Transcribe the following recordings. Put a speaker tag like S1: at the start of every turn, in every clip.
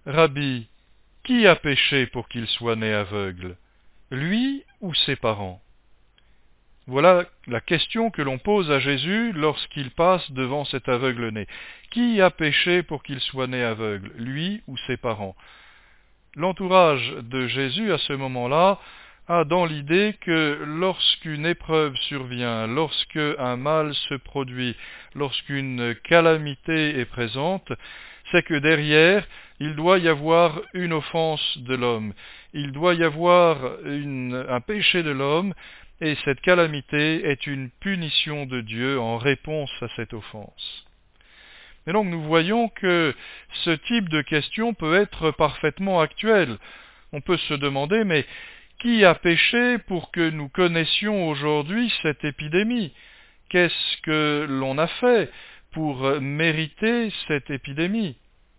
S1: Rabbi, qui a péché pour qu'il soit né aveugle, lui ou ses parents? Voilà la question que l'on pose à Jésus lorsqu'il passe devant cet aveugle né. Qui a péché pour qu'il soit né aveugle, lui ou ses parents? L'entourage de Jésus, à ce moment-là, a dans l'idée que lorsqu'une épreuve survient, lorsque un mal se produit, lorsqu'une calamité est présente, c'est que derrière, il doit y avoir une offense de l'homme, il doit y avoir un péché de l'homme, et cette calamité est une punition de Dieu en réponse à cette offense. Et donc nous voyons que ce type de question peut être parfaitement actuel. On peut se demander, mais qui a péché pour que nous connaissions aujourd'hui cette épidémie? Qu'est-ce que l'on a fait pour mériter cette épidémie?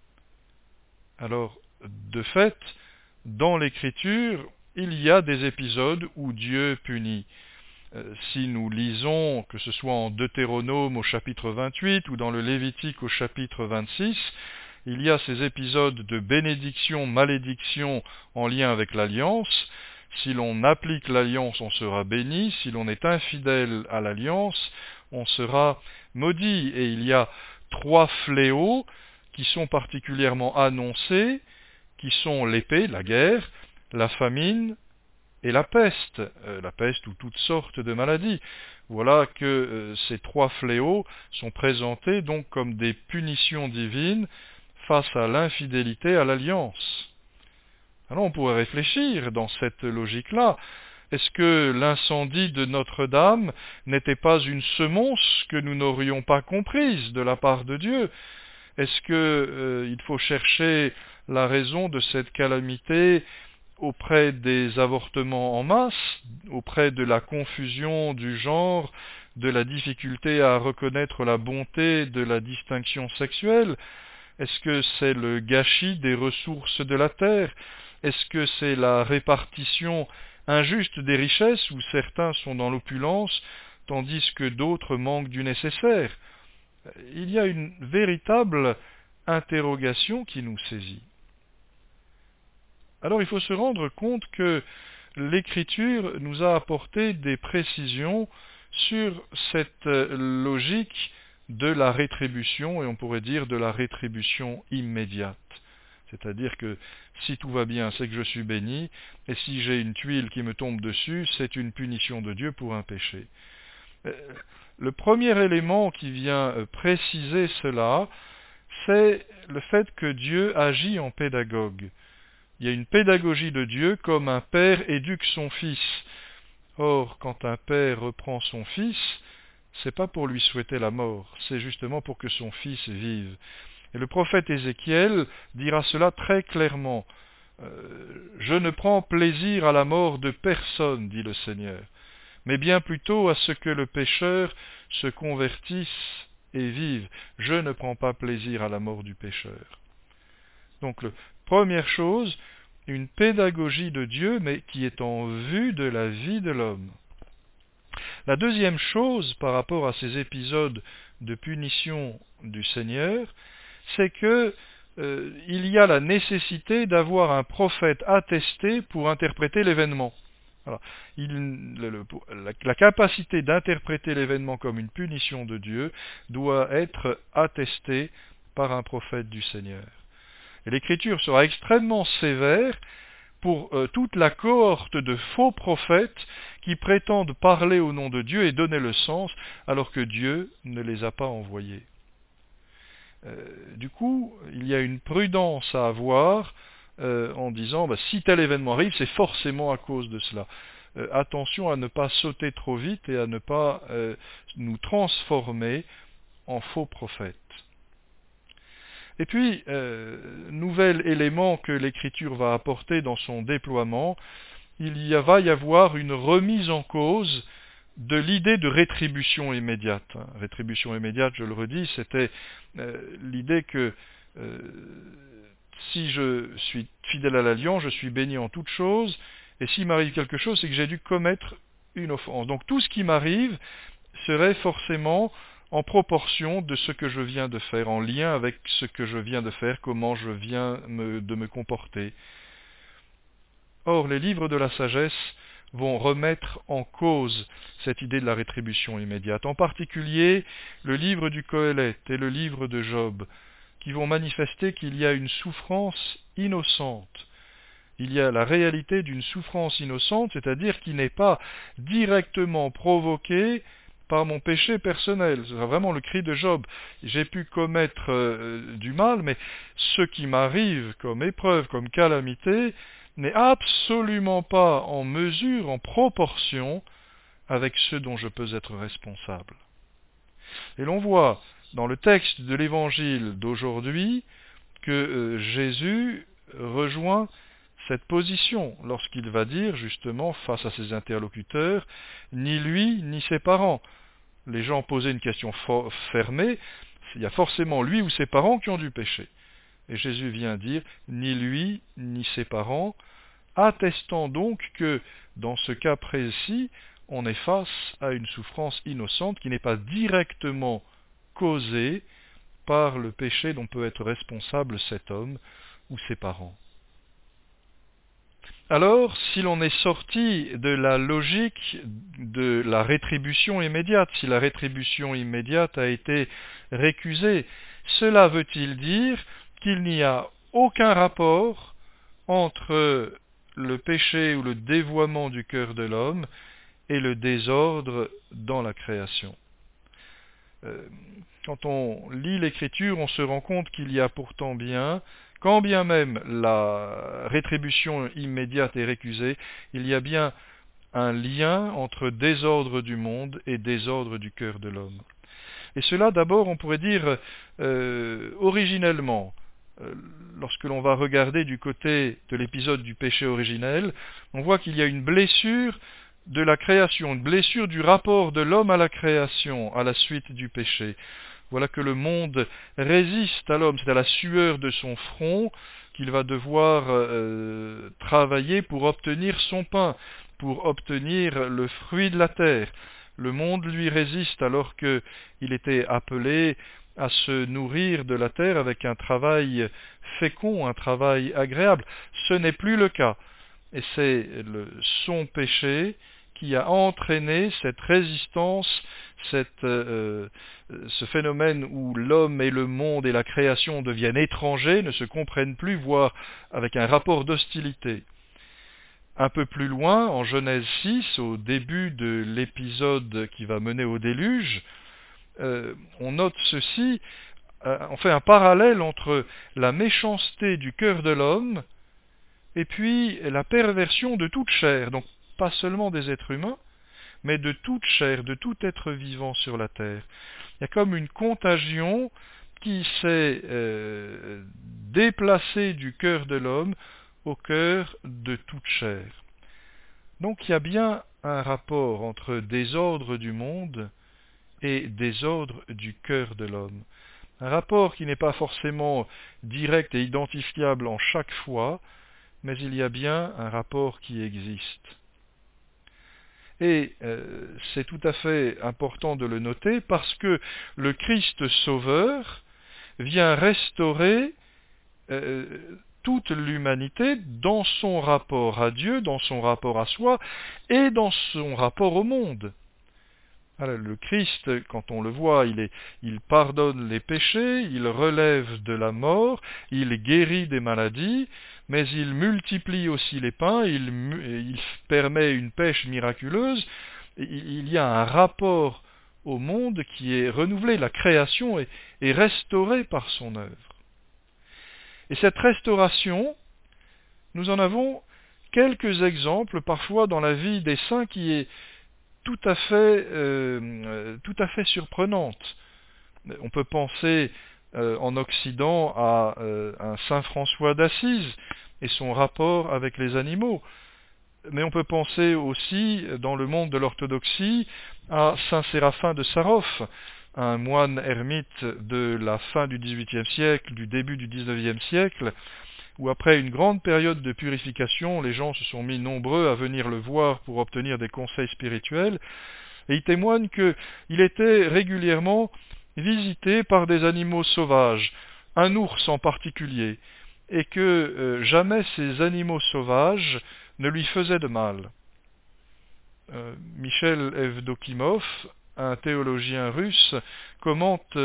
S1: Alors, de fait, dans l'Écriture, il y a des épisodes où Dieu punit. Si nous lisons, que ce soit en Deutéronome au chapitre 28 ou dans le Lévitique au chapitre 26, il y a ces épisodes de bénédiction, malédiction en lien avec l'alliance. Si l'on applique l'alliance, on sera béni. Si l'on est infidèle à l'alliance, on sera maudit. Et il y a 3 fléaux qui sont particulièrement annoncés, qui sont l'épée, la guerre, la famine et la peste ou toutes sortes de maladies. Voilà que ces 3 fléaux sont présentés donc comme des punitions divines face à l'infidélité à l'alliance. Alors on pourrait réfléchir dans cette logique-là. Est-ce que l'incendie de Notre-Dame n'était pas une semonce que nous n'aurions pas comprise de la part de Dieu? Est-ce que il faut chercher la raison de cette calamité auprès des avortements en masse, auprès de la confusion du genre, de la difficulté à reconnaître la bonté de la distinction sexuelle? Est-ce que c'est le gâchis des ressources de la terre? Est-ce que c'est la répartition injuste des richesses où certains sont dans l'opulence tandis que d'autres manquent du nécessaire? Il y a une véritable interrogation qui nous saisit. Alors il faut se rendre compte que l'Écriture nous a apporté des précisions sur cette logique de la rétribution, et on pourrait dire de la rétribution immédiate. C'est-à-dire que si tout va bien, c'est que je suis béni, et si j'ai une tuile qui me tombe dessus, c'est une punition de Dieu pour un péché. Le premier élément qui vient préciser cela, c'est le fait que Dieu agit en pédagogue. Il y a une pédagogie de Dieu comme un père éduque son fils. Or, quand un père reprend son fils, c'est pas pour lui souhaiter la mort, c'est justement pour que son fils vive. Et le prophète Ézéchiel dira cela très clairement. Je ne prends plaisir à la mort de personne, dit le Seigneur, mais bien plutôt à ce que le pécheur se convertisse et vive. Je ne prends pas plaisir à la mort du pécheur. Donc, première chose, une pédagogie de Dieu, mais qui est en vue de la vie de l'homme. La deuxième chose, par rapport à ces épisodes de punition du Seigneur, c'est que il y a la nécessité d'avoir un prophète attesté pour interpréter l'événement. Alors, la capacité d'interpréter l'événement comme une punition de Dieu doit être attestée par un prophète du Seigneur. Et l'Écriture sera extrêmement sévère pour toute la cohorte de faux prophètes qui prétendent parler au nom de Dieu et donner le sens alors que Dieu ne les a pas envoyés. Du coup, il y a une prudence à avoir en disant si tel événement arrive, c'est forcément à cause de cela. Attention à ne pas sauter trop vite et à ne pas nous transformer en faux prophètes. Et puis, nouvel élément que l'Écriture va apporter dans son déploiement, va y avoir une remise en cause de l'idée de rétribution immédiate. Rétribution immédiate, je le redis, c'était l'idée que si je suis fidèle à l'alliance, je suis béni en toutes choses, et s'il m'arrive quelque chose, c'est que j'ai dû commettre une offense. Donc tout ce qui m'arrive serait forcément en proportion de ce que je viens de faire, en lien avec ce que je viens de faire, comment je viens de me comporter. Or, les livres de la sagesse vont remettre en cause cette idée de la rétribution immédiate, en particulier le livre du Qoheleth et le livre de Job, qui vont manifester qu'il y a une souffrance innocente. Il y a la réalité d'une souffrance innocente, c'est-à-dire qui n'est pas directement provoquée par mon péché personnel. C'est vraiment le cri de Job. J'ai pu commettre du mal, mais ce qui m'arrive comme épreuve, comme calamité, n'est absolument pas en mesure, en proportion avec ce dont je peux être responsable. Et l'on voit dans le texte de l'évangile d'aujourd'hui que Jésus rejoint cette position lorsqu'il va dire justement face à ses interlocuteurs, ni lui ni ses parents. Les gens posaient une question fermée, il y a forcément lui ou ses parents qui ont dû pécher. Et Jésus vient dire, ni lui ni ses parents, attestant donc que dans ce cas précis, on est face à une souffrance innocente qui n'est pas directement causée par le péché dont peut être responsable cet homme ou ses parents. Alors, si l'on est sorti de la logique de la rétribution immédiate, si la rétribution immédiate a été récusée, cela veut-il dire qu'il n'y a aucun rapport entre le péché ou le dévoiement du cœur de l'homme et le désordre dans la création? Quand on lit l'Écriture, on se rend compte qu'il y a pourtant bien, quand bien même la rétribution immédiate est récusée, il y a bien un lien entre désordre du monde et désordre du cœur de l'homme. Et cela, d'abord, on pourrait dire originellement. Lorsque l'on va regarder du côté de l'épisode du péché originel, on voit qu'il y a une blessure de la création, une blessure du rapport de l'homme à la création à la suite du péché. Voilà que le monde résiste à l'homme, c'est à la sueur de son front qu'il va devoir travailler pour obtenir son pain, pour obtenir le fruit de la terre. Le monde lui résiste alors qu'il était appelé à se nourrir de la terre avec un travail fécond, un travail agréable. Ce n'est plus le cas. Et c'est son péché qui a entraîné cette résistance, ce phénomène où l'homme et le monde et la création deviennent étrangers, ne se comprennent plus, voire avec un rapport d'hostilité. Un peu plus loin, en Genèse 6, au début de l'épisode qui va mener au déluge, on note ceci, on fait un parallèle entre la méchanceté du cœur de l'homme et puis la perversion de toute chair, donc pas seulement des êtres humains, mais de toute chair, de tout être vivant sur la terre. Il y a comme une contagion qui s'est déplacée du cœur de l'homme au cœur de toute chair. Donc il y a bien un rapport entre désordre du monde et désordre du cœur de l'homme. Un rapport qui n'est pas forcément direct et identifiable en chaque fois, mais il y a bien un rapport qui existe. Et c'est tout à fait important de le noter parce que le Christ Sauveur vient restaurer toute l'humanité dans son rapport à Dieu, dans son rapport à soi et dans son rapport au monde. Alors, le Christ, quand on le voit, il pardonne les péchés, il relève de la mort, il guérit des maladies, mais il multiplie aussi les pains, il permet une pêche miraculeuse. Il y a un rapport au monde qui est renouvelé, la création est restaurée par son œuvre. Et cette restauration, nous en avons quelques exemples parfois dans la vie des saints qui est tout à fait surprenante. On peut penser en Occident à un saint François d'Assise et son rapport avec les animaux. Mais on peut penser aussi, dans le monde de l'orthodoxie, à saint Séraphin de Sarov, un moine ermite de la fin du XVIIIe siècle, du début du XIXe siècle, où après une grande période de purification, les gens se sont mis nombreux à venir le voir pour obtenir des conseils spirituels. Et il témoigne qu'il était régulièrement visité par des animaux sauvages, un ours en particulier, et que jamais ces animaux sauvages ne lui faisaient de mal. Michel Evdokimov, un théologien russe, commente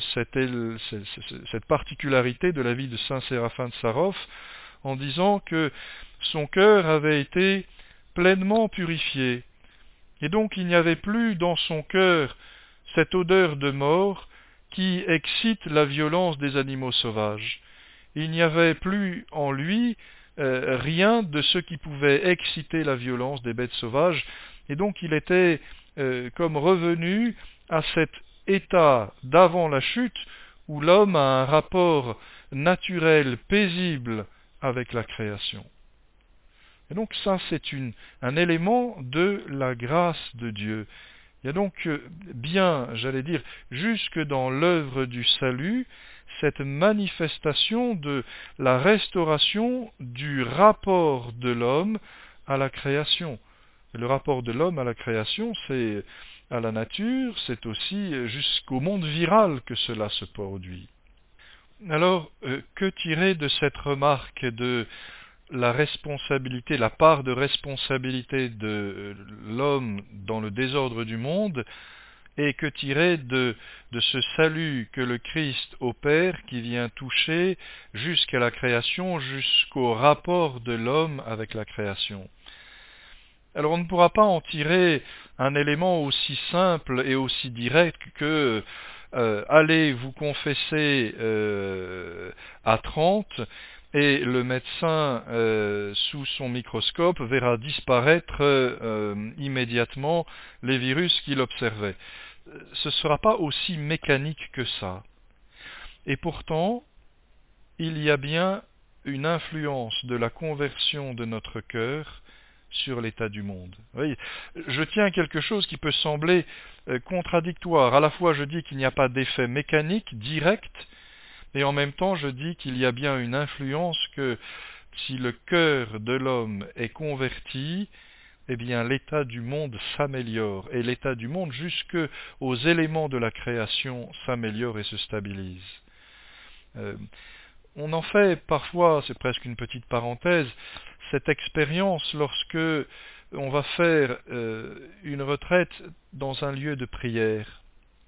S1: cette particularité de la vie de saint Séraphin de Sarov en disant que son cœur avait été pleinement purifié, et donc il n'y avait plus dans son cœur cette odeur de mort qui excite la violence des animaux sauvages. Il n'y avait plus en lui rien de ce qui pouvait exciter la violence des bêtes sauvages, et donc il était comme revenu à cet état d'avant la chute où l'homme a un rapport naturel, paisible avec la création. Et donc ça, c'est un élément de la grâce de Dieu. Il y a donc bien, j'allais dire, jusque dans l'œuvre du salut, cette manifestation de la restauration du rapport de l'homme à la création. Et le rapport de l'homme à la création, c'est à la nature, c'est aussi jusqu'au monde viral que cela se produit. Alors, que tirer de cette remarque de la responsabilité, la part de responsabilité de l'homme dans le désordre du monde, et que tirer de ce salut que le Christ opère, qui vient toucher jusqu'à la création, jusqu'au rapport de l'homme avec la création. Alors on ne pourra pas en tirer un élément aussi simple et aussi direct que allez vous confesser à 30 et le médecin sous son microscope verra disparaître immédiatement les virus qu'il observait. Ce ne sera pas aussi mécanique que ça. Et pourtant, il y a bien une influence de la conversion de notre cœur sur l'état du monde. Oui, je tiens à quelque chose qui peut sembler contradictoire. À la fois, je dis qu'il n'y a pas d'effet mécanique direct, et en même temps, je dis qu'il y a bien une influence que si le cœur de l'homme est converti, eh bien l'état du monde s'améliore, et l'état du monde jusque aux éléments de la création s'améliore et se stabilise. On en fait parfois, c'est presque une petite parenthèse, cette expérience lorsque on va faire une retraite dans un lieu de prière.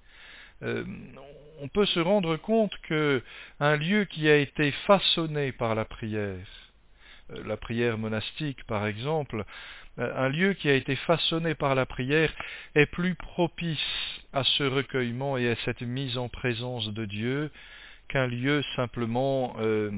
S1: On peut se rendre compte qu'un lieu qui a été façonné par la prière monastique par exemple, un lieu qui a été façonné par la prière est plus propice à ce recueillement et à cette mise en présence de Dieu qu'un lieu simplement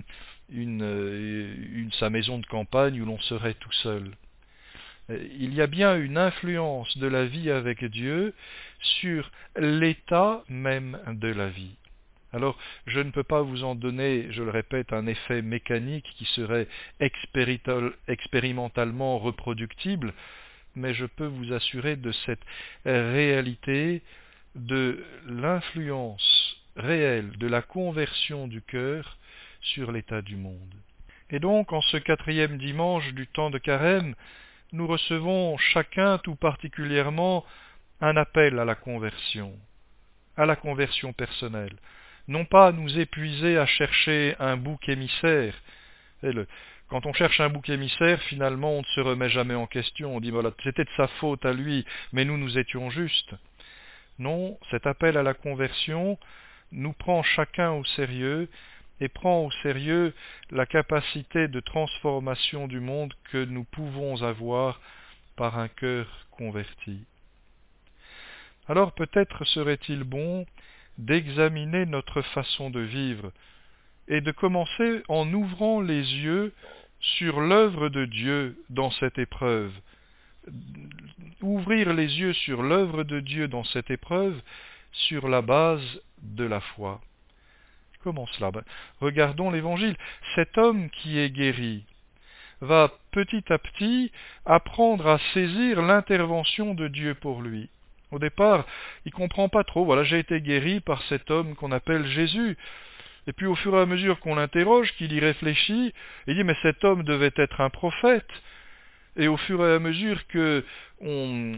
S1: sa maison de campagne où l'on serait tout seul. Il y a bien une influence de la vie avec Dieu sur l'état même de la vie. Alors, je ne peux pas vous en donner, je le répète, un effet mécanique qui serait expérimentalement reproductible, mais je peux vous assurer de cette réalité de l'influence réelle de la conversion du cœur sur l'état du monde. Et donc, en ce 4e dimanche du temps de Carême, nous recevons chacun tout particulièrement un appel à la conversion personnelle. Non pas nous épuiser à chercher un bouc émissaire. Quand on cherche un bouc émissaire, finalement, on ne se remet jamais en question. On dit, voilà, c'était de sa faute à lui, mais nous étions justes. Non, cet appel à la conversion nous prend chacun au sérieux et prend au sérieux la capacité de transformation du monde que nous pouvons avoir par un cœur converti. Alors peut-être serait-il bon d'examiner notre façon de vivre et de commencer en ouvrant les yeux sur l'œuvre de Dieu dans cette épreuve. Ouvrir les yeux sur l'œuvre de Dieu dans cette épreuve sur la base de la foi. Comment cela? Regardons l'Évangile. Cet homme qui est guéri va petit à petit apprendre à saisir l'intervention de Dieu pour lui. Au départ, il ne comprend pas trop. Voilà, j'ai été guéri par cet homme qu'on appelle Jésus. Et puis au fur et à mesure qu'on l'interroge, qu'il y réfléchit, il dit, mais cet homme devait être un prophète. Et au fur et à mesure que on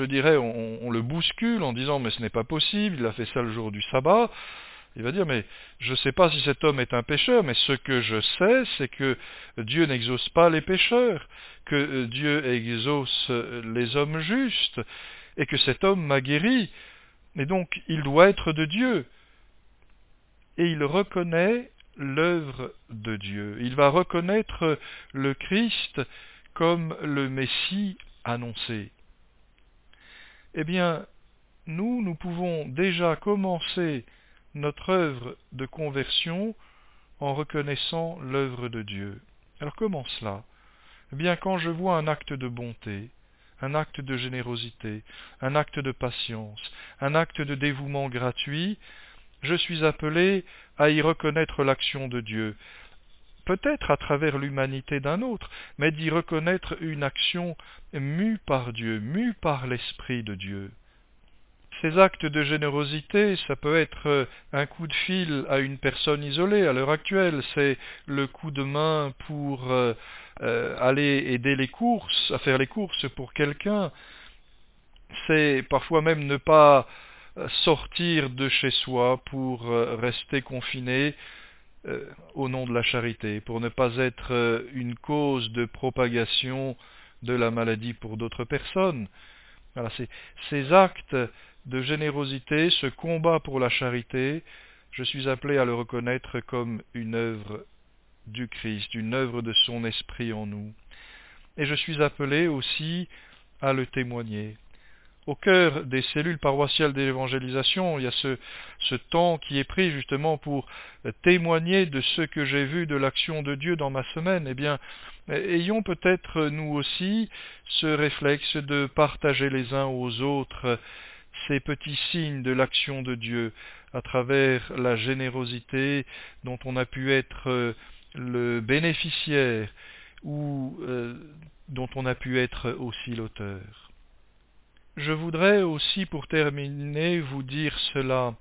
S1: le bouscule en disant mais ce n'est pas possible, il a fait ça le jour du sabbat, il va dire mais je ne sais pas si cet homme est un pécheur, mais ce que je sais c'est que Dieu n'exauce pas les pécheurs, que Dieu exauce les hommes justes, et que cet homme m'a guéri, et donc il doit être de Dieu. Et il reconnaît l'œuvre de Dieu. Il va reconnaître le Christ comme le Messie annoncé. Eh bien, nous pouvons déjà commencer notre œuvre de conversion en reconnaissant l'œuvre de Dieu. Alors comment cela? Eh bien, quand je vois un acte de bonté, un acte de générosité, un acte de patience, un acte de dévouement gratuit, je suis appelé à y reconnaître l'action de Dieu, peut-être à travers l'humanité d'un autre, mais d'y reconnaître une action mue par Dieu, mue par l'Esprit de Dieu. Ces actes de générosité, ça peut être un coup de fil à une personne isolée. À l'heure actuelle, c'est le coup de main pour aller aider les courses, à faire les courses pour quelqu'un. C'est parfois même ne pas sortir de chez soi pour rester confiné au nom de la charité, pour ne pas être une cause de propagation de la maladie pour d'autres personnes. Voilà, ces actes de générosité, ce combat pour la charité, je suis appelé à le reconnaître comme une œuvre du Christ, une œuvre de son esprit en nous. Et je suis appelé aussi à le témoigner. Au cœur des cellules paroissiales d'évangélisation, il y a ce temps qui est pris justement pour témoigner de ce que j'ai vu de l'action de Dieu dans ma semaine. Eh bien, ayons peut-être nous aussi ce réflexe de partager les uns aux autres ces petits signes de l'action de Dieu à travers la générosité dont on a pu être le bénéficiaire ou dont on a pu être aussi l'auteur. Je voudrais aussi, pour terminer, vous dire cela.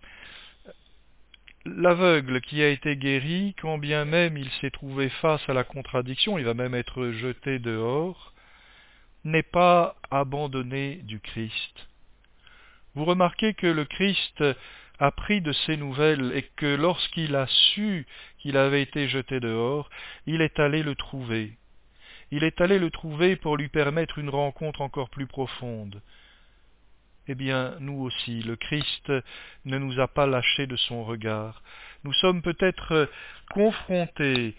S1: L'aveugle qui a été guéri, quand bien même il s'est trouvé face à la contradiction, il va même être jeté dehors, n'est pas abandonné du Christ. Vous remarquez que le Christ a pris de ces nouvelles et que lorsqu'il a su qu'il avait été jeté dehors, il est allé le trouver. Il est allé le trouver pour lui permettre une rencontre encore plus profonde. Eh bien, nous aussi, le Christ ne nous a pas lâchés de son regard. Nous sommes peut-être confrontés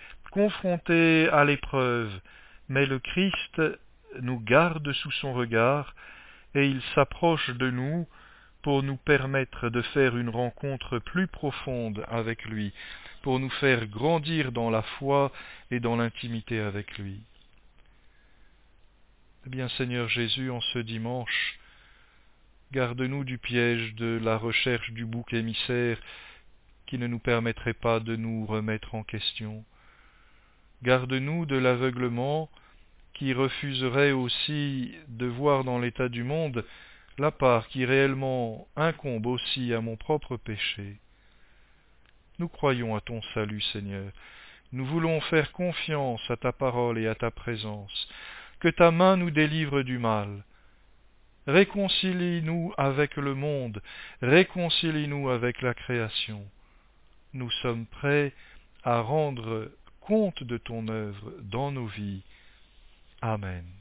S1: à l'épreuve, mais le Christ nous garde sous son regard et il s'approche de nous pour nous permettre de faire une rencontre plus profonde avec lui, pour nous faire grandir dans la foi et dans l'intimité avec lui. Eh bien, Seigneur Jésus, en ce dimanche, garde-nous du piège de la recherche du bouc émissaire qui ne nous permettrait pas de nous remettre en question. Garde-nous de l'aveuglement qui refuserait aussi de voir dans l'état du monde la part qui réellement incombe aussi à mon propre péché. Nous croyons à ton salut, Seigneur. Nous voulons faire confiance à ta parole et à ta présence. Que ta main nous délivre du mal. Réconcilie-nous avec le monde, réconcilie-nous avec la création. Nous sommes prêts à rendre compte de ton œuvre dans nos vies. Amen.